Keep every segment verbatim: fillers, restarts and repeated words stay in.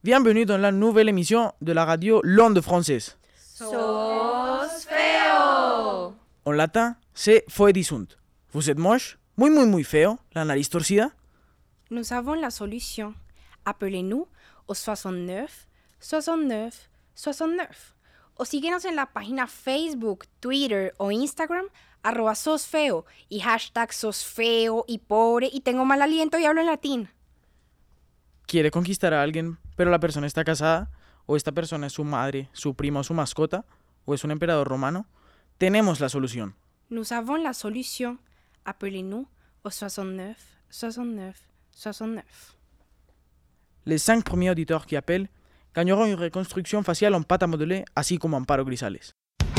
Bienvenue dans la nouvelle émission de la radio L'Onde Française. Sos feo. En latin, c'est foedisunt. Vous êtes moche, muy muy muy feo, la nariz torcida. Nous avons la solution. Appelez-nous au soixante-neuf soixante-neuf soixante-neuf. O síguenos en la página Facebook, Twitter o Instagram, arroba sosfeo y hashtag sosfeo y pobre y tengo mal aliento y hablo en latín. ¿Quiere conquistar a alguien, pero la persona está casada? ¿O esta persona es su madre, su prima o su mascota? ¿O es un emperador romano? Tenemos la solución. Nous avons la solution. Appelez-nous au soixante-neuf soixante-neuf soixante-neuf. Les cinq premiers auditeurs qui appellent gagneront une reconstruction faciale en pâte à modeler, así como Amparo Grisales.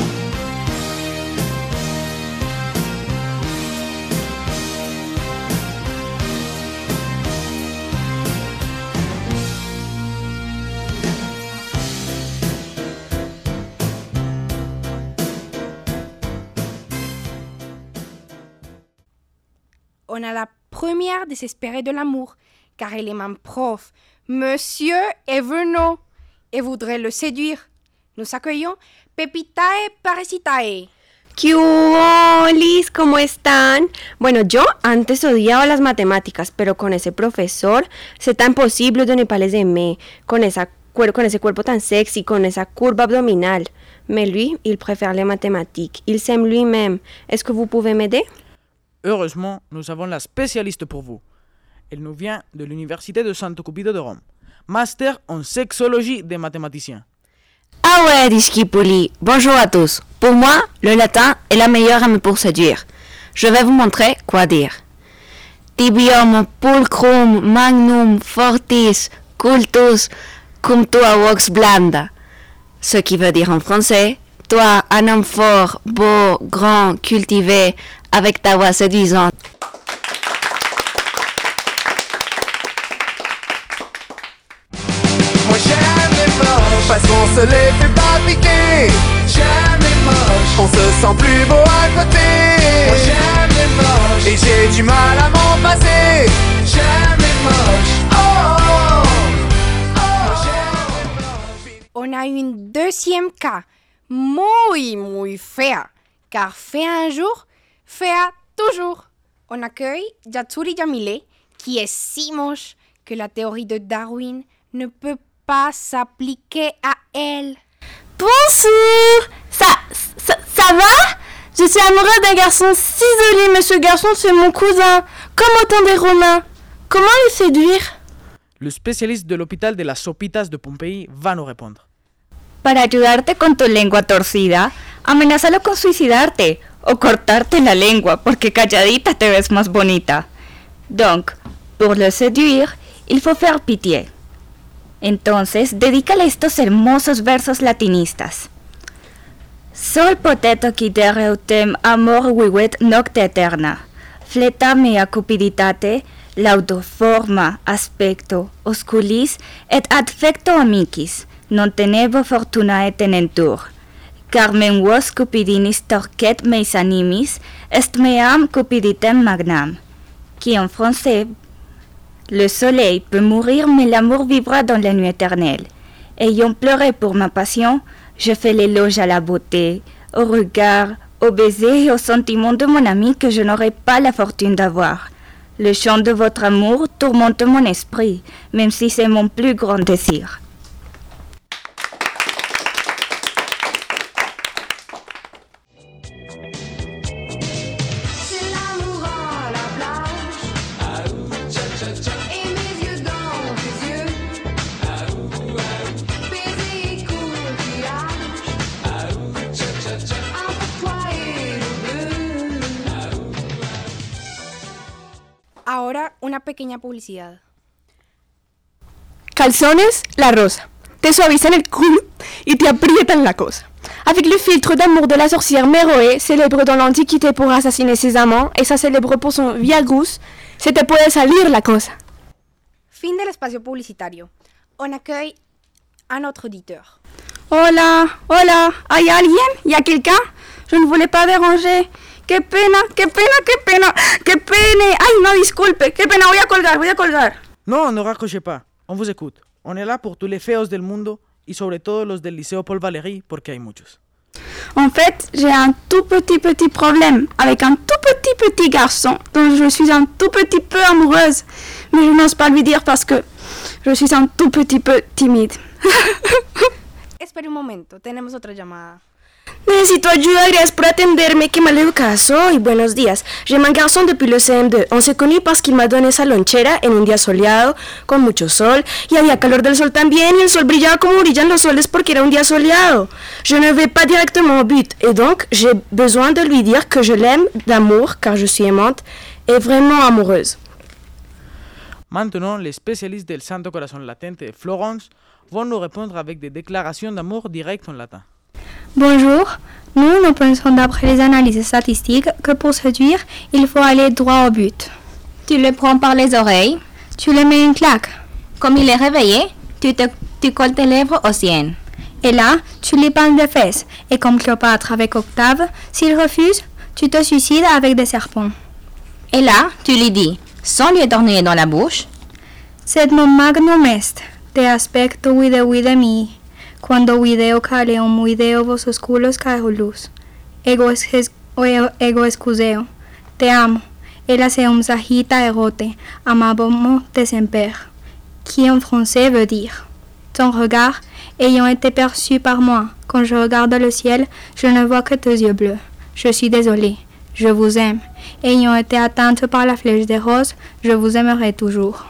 On a la première désespérée de l'amour, car elle est mon prof. Monsieur Everno, et voudrait le séduire. Nous accueillons Pepitae Parasitae. ¿Qué hubo, Liz? ¿Cómo están? Bueno, yo antes odiaba las matemáticas, pero con ese profesor, c'est imposible de ne pas les aimer. Con, esa, con ese cuerpo tan sexy, con esa curva abdominal. Mais lui, il préfère les mathématiques. Il s'aime lui-même. Est-ce que vous pouvez m'aider? Heureusement, nous avons la spécialiste pour vous. Elle nous vient de l'Université de Santo Cupido de Rome. Master en sexologie des mathématiciens. Ah ouais, discipuli. Bonjour à tous. Pour moi, le latin est la meilleure arme pour séduire. Je vais vous montrer quoi dire. Tibium pulcrum magnum fortis cultus cum tua vox blanda. Ce qui veut dire en français, toi, un homme fort, beau, grand, cultivé, avec ta voix séduisante. Moi j'aime les moches parce qu'on se les fait pas piquer. J'aime les moches, on se sent plus beau à côté. Moi j'aime les moches et j'ai du mal à m'en passer. J'aime les moches, oh, oh, oh. Moi j'aime les moches. On a une deuxième cas, muy, muy fea, car fea un jour, fea toujours. On accueille Yatsuri Yamile, qui est si moche que la théorie de Darwin ne peut pas s'appliquer à elle. Bonjour, ça, ça, ça va? Je suis amoureux d'un garçon si joli, mais ce garçon c'est mon cousin, comme au temps des Romains. Comment le séduire? Le spécialiste de l'hôpital de las Sopitas de Pompéi va nous répondre. Para ayudarte con tu lengua torcida, amenázalo con suicidarte o cortarte la lengua porque calladita te ves más bonita. Donc, pour le séduire, il faut faire pitié. Entonces, dedícale estos hermosos versos latinistas. Sol poteto quidere utem amor vivet nocte eterna. Fleta mea cupiditate, laudoforma aspecto, osculis et adfecto amicis, non tenevo fortunae tenentur. Carmen vos cupidinis torquet meis animis, est meam cupiditem magnam. Qui en français, le soleil peut mourir, mais l'amour vivra dans la nuit éternelle. Ayant pleuré pour ma passion, je fais l'éloge à la beauté, au regard, au baiser et au sentiment de mon ami que je n'aurai pas la fortune d'avoir. Le chant de votre amour tourmente mon esprit, même si c'est mon plus grand désir. Ahora una pequeña publicidad. Calzones La Rosa. Te suavizan el culo y te aprietan la cosa. Avec le filtre d'amour de la sorcière Méroé, célèbre dans l'Antiquité pour assassiner ses amants, et ça célèbre pour son Viagrus, se te puede salir la cosa. Fin del espacio publicitario. On accueille un autre auditeur. Hola, hola, ¿hay alguien? ¿Y a quelqu'un? Je ne voulais pas déranger. ¡Qué pena, qué pena, qué pena, qué pena! ¡Ay, no, disculpe! ¡Qué pena! Voy a colgar, voy a colgar. Non, ne raccrochez pas. On vous écoute. On est là pour tous les feos del mundo y sobre todo los del Liceo Paul Valéry porque hay muchos. En fait, j'ai un tout petit petit problème avec un tout petit petit garçon dont je suis un tout petit peu amoureuse. Mais je n'ose pas lui dire parce que je suis un tout petit peu timide. Espera un momento, tenemos otra llamada. Necesito ayuda, gracias por atenderme, qué mal educada soy. Buenos días, je m'appelle garçon depuis le C M deux. On s'est connu parce qu'il m'a donné esa lonchera en un día soleado, con mucho sol, y había calor del sol también, y el sol brillaba como brillan los soles porque era un día soleado. Je ne vais pas directement au but, et donc j'ai besoin de lui dire que je l'aime d'amour, car je suis aimante, et vraiment amoureuse. Maintenant, les spécialistes del Santo Corazón Latente de Florence vont nous répondre avec des déclarations d'amour directes en latin. Bonjour, nous, nous pensons d'après les analyses statistiques que pour séduire, il faut aller droit au but. Tu le prends par les oreilles, tu lui mets une claque. Comme il est réveillé, tu, te, tu colles tes lèvres aux siennes. Et là, tu lui pinces des fesses. Et comme Cléopâtre avec Octave, s'il refuse, tu te suicides avec des serpents. Et là, tu lui dis, sans lui éternuer dans la bouche, Sed non magnum est, te aspecto vide vide mi. Cuando video caleum video vos osculos caeolus, ego, es, ego excuseo, te amo, ella seum sagita erote, amabamo de semper, qui en français veut dire, ton regard ayant été perçu par moi, quand je regarde le ciel, je ne vois que tes yeux bleus, je suis désolée, je vous aime, ayant été atteinte par la flèche des roses, je vous aimerai toujours.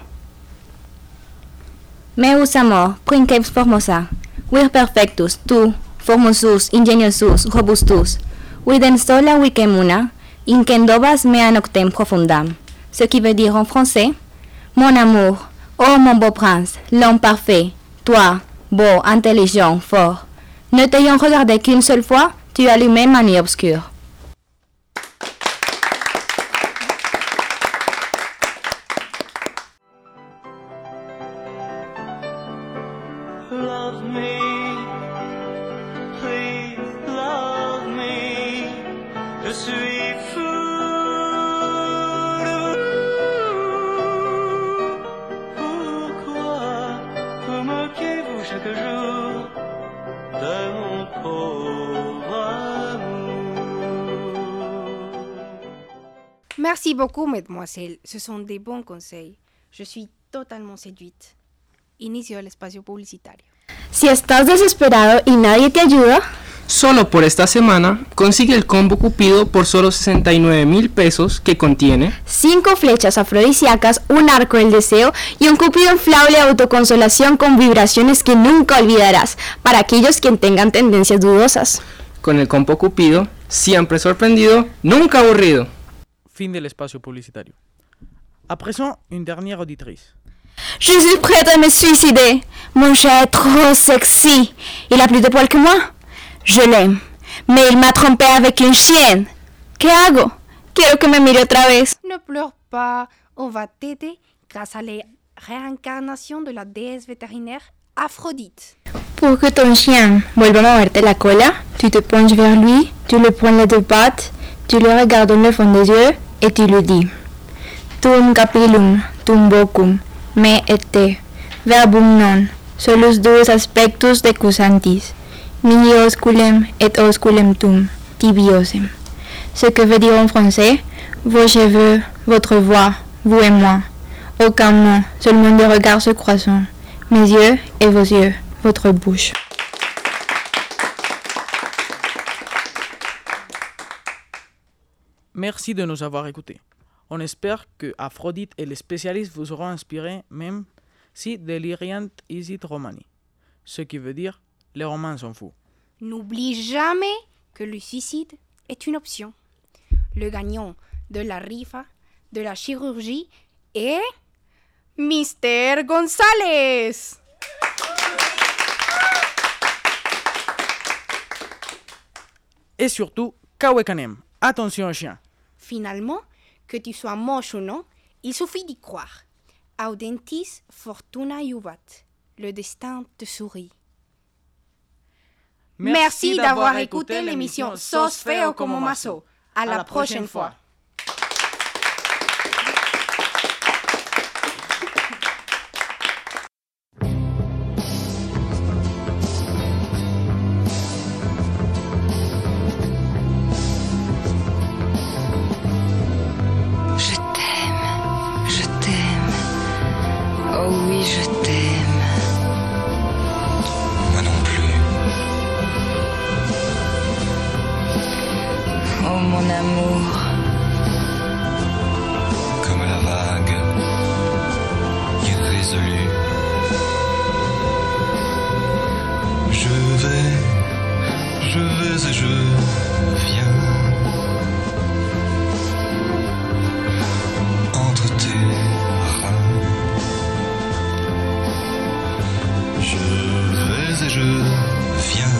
Meus amor, princeps formosa, vir perfectus, tu, formosus, ingeniosus, robustus, viden sola vicemuna, incendobas mea noctem profundam, ce qui veut dire en français, mon amour, oh mon beau prince, l'homme parfait, toi, beau, intelligent, fort, ne t'ayant regardé qu'une seule fois, tu allumais ma nuit obscure. Love me, please love me. Je suis fou de vous. Pourquoi vous moquez-vous chaque jour de mon pauvre amour? Merci beaucoup, mademoiselle. Ce sont des bons conseils. Je suis totalement séduite. Inicio el espacio publicitario. Si estás desesperado y nadie te ayuda, solo por esta semana consigue el combo Cupido por solo sesenta y nueve mil pesos que contiene cinco flechas afrodisíacas, un arco del deseo y un cupido inflable de autoconsolación con vibraciones que nunca olvidarás para aquellos que tengan tendencias dudosas. Con el combo Cupido, siempre sorprendido, nunca aburrido. Fin del espacio publicitario. À présent, une dernière auditrice. Je suis prête à me suicider. Mon chat est trop sexy. Il a plus de poils que moi. Je l'aime. Mais il m'a trompé avec une chienne. ¿Qué hago? Quiero que me mire otra vez. Ne pleure pas, on va t'aider grâce à la réincarnation de la déesse vétérinaire Aphrodite. Pour que ton chien vuelva a moverte la cola, tu te penches vers lui, tu le prends les deux pattes, tu le regardes dans le fond des yeux et tu lui dis Tum capillum, tum bocum, me ete, verbum non, solus duos aspectus decusantis, mihi osculem et osculem tum, tibiosem. Ce que veut dire en français, vos cheveux, votre voix, vous et moi. Aucun mot, seulement des regards se croisant. Mes yeux et vos yeux, votre bouche. Merci de nous avoir écoutés. On espère que Aphrodite et les spécialistes vous auront inspiré, même si deliriant isit romani, ce qui veut dire les romans sont fous. N'oublie jamais que le suicide est une option. Le gagnant de la rifa de la chirurgie est Mister González. Et surtout, Kawekanem, attention au chien. Finalement, que tu sois moche ou non, il suffit d'y croire. Audentis fortuna iuvat. Le destin te sourit. Merci, Merci d'avoir écouté l'émission Sos feo como mazo. À la, la prochaine fois. fois. vais et je viens entre tes reins. Je vais et je viens